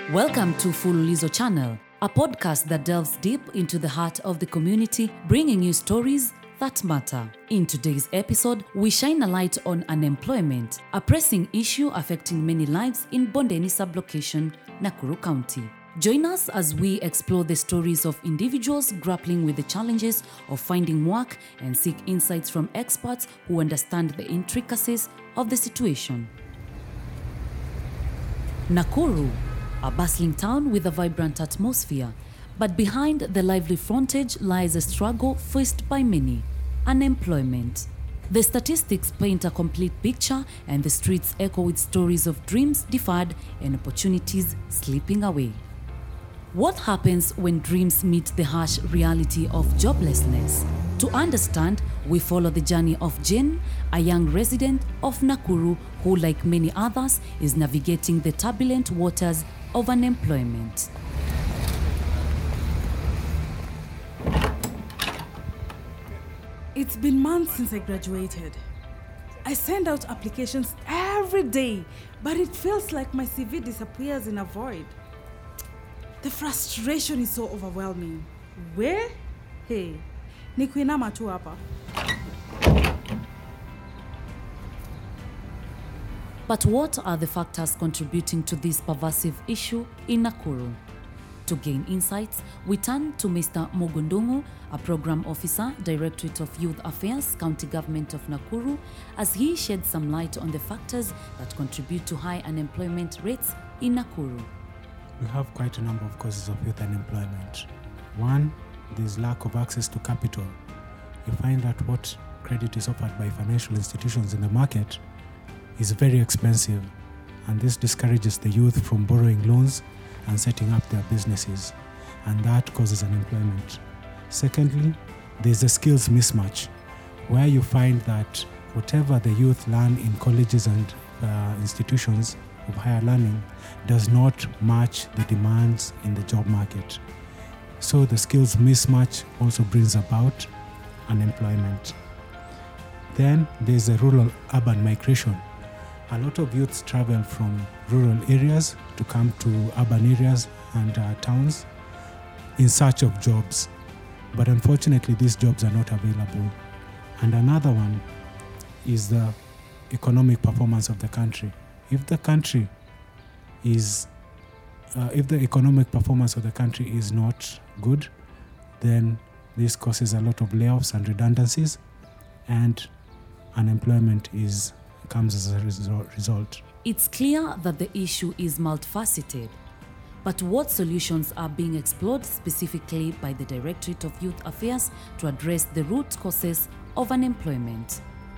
Welcome to Fululizo Channel, a podcast that delves deep into the heart of the community, bringing you stories that matter. In today's episode, we shine a light on unemployment, a pressing issue affecting many lives in Bondeni sublocation, Nakuru County. Join us as we explore the stories of individuals grappling with the challenges of finding work and seek insights from experts who understand the intricacies of the situation. Nakuru, a bustling town with a vibrant atmosphere, but behind the lively frontage lies a struggle faced by many: unemployment. The statistics paint a complete picture, and the streets echo with stories of dreams deferred and opportunities slipping away. What happens when dreams meet the harsh reality of joblessness? To understand, we follow the journey of Jane, a young resident of Nakuru who, like many others, is navigating the turbulent waters of unemployment. It's been months since I graduated. I send out applications every day, but it feels like my CV disappears in a void. The frustration is so overwhelming. Where? Hey, ni kuinama tu hapa. But what are the factors contributing to this pervasive issue in Nakuru? To gain insights, we turn to Mr. Mogondongo, a program officer, Directorate of Youth Affairs, County Government of Nakuru, as he sheds some light on the factors that contribute to high unemployment rates in Nakuru. We have quite a number of causes of youth unemployment. One, there is lack of access to capital. You find that what credit is offered by financial institutions in the market is very expensive, and this discourages the youth from borrowing loans and setting up their businesses, and that causes unemployment. Secondly, there's a skills mismatch, where you find that whatever the youth learn in colleges and institutions of higher learning does not match the demands in the job market. So the skills mismatch also brings about unemployment. Then there's a rural-urban migration. A lot of youths travel from rural areas to come to urban areas and towns in search of jobs. But unfortunately, these jobs are not available. And another one is the economic performance of the country. If the economic performance of the country is not good, then this causes a lot of layoffs and redundancies, and unemployment comes as a result. It's clear that the issue is multifaceted, but what solutions are being explored specifically by the Directorate of Youth Affairs to address the root causes of unemployment?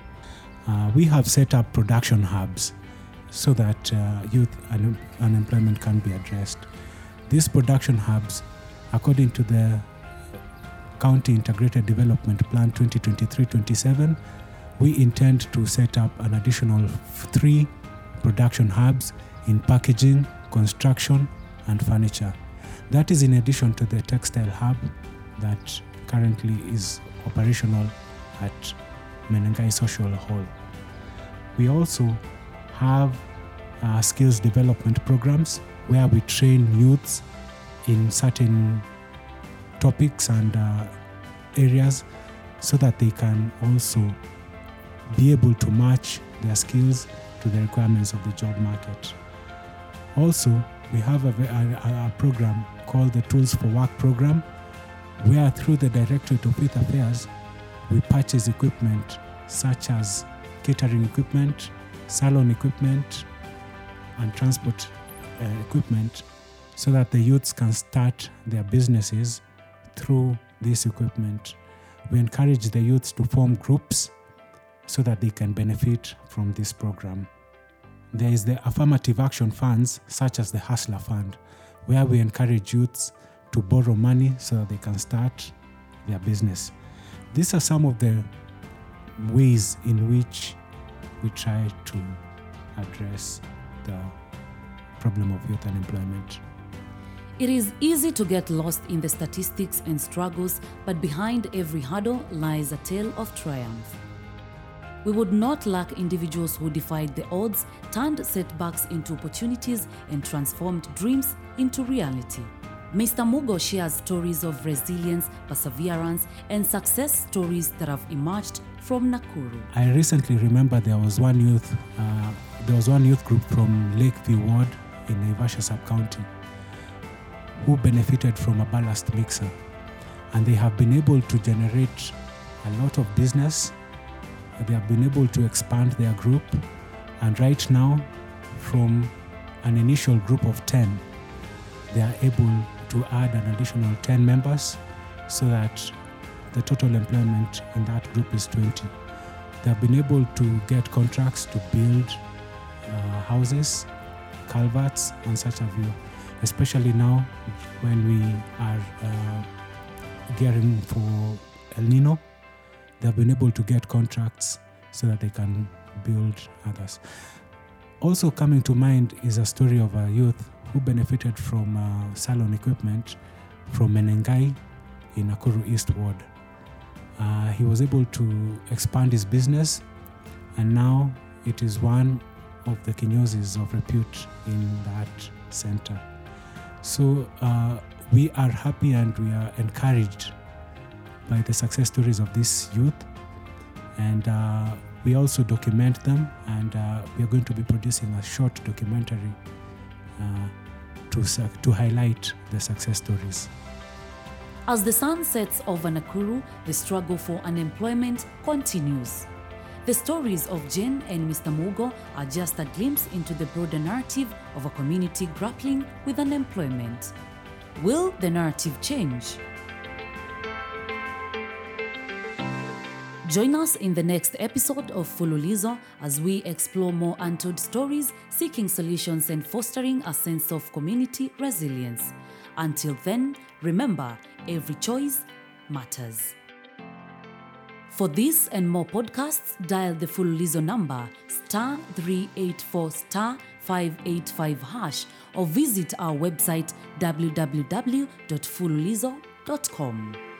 We have set up production hubs so that youth unemployment can be addressed. These production hubs, according to the County Integrated Development Plan 2023-27, we intend to set up an additional 3 production hubs in packaging, construction, and furniture. That is in addition to the textile hub that currently is operational at Menengai Social Hall. We also have skills development programs where we train youths in certain topics and areas so that they can also be able to match their skills to the requirements of the job market. Also, we have a program called the Tools for Work program, where through the Directorate of Youth Affairs, we purchase equipment such as catering equipment, salon equipment, and transport equipment so that the youths can start their businesses through this equipment. We encourage the youths to form groups so that they can benefit from this program. There is the affirmative action funds, such as the Hustler Fund, where we encourage youths to borrow money so that they can start their business. These are some of the ways in which we try to address the problem of youth unemployment. It is easy to get lost in the statistics and struggles, but behind every hurdle lies a tale of triumph. we would not lack individuals who defied the odds, turned setbacks into opportunities, and transformed dreams into reality. Mr. Mugo shares stories of resilience, perseverance, and success stories that have emerged from Nakuru. I recently remember there was one youth group from Lakeview Ward in Naivasha Sub-County who benefited from a ballast mixer, and they have been able to generate a lot of business. They have been able to expand their group, and right now, from an initial group of 10, they are able to add an additional 10 members so that the total employment in that group is 20. They have been able to get contracts to build houses, culverts, and such a view, especially now when we are gearing for El Nino. They have been able to get contracts so that they can build others. Also coming to mind is a story of a youth who benefited from salon equipment from Menengai in Nakuru East Ward. He was able to expand his business, and now it is one of the kinyozis of repute in that center. So we are happy and we are encouraged by the success stories of this youth, and we also document them, and we are going to be producing a short documentary to highlight the success stories. As the sun sets over Nakuru, the struggle for unemployment continues. The stories of Jen and Mr. Mugo are just a glimpse into the broader narrative of a community grappling with unemployment. Will the narrative change? Join us in the next episode of Fululizo as we explore more untold stories, seeking solutions and fostering a sense of community resilience. Until then, remember, every choice matters. For this and more podcasts, dial the Fululizo number *384 *585# or visit our website www.fululizo.com.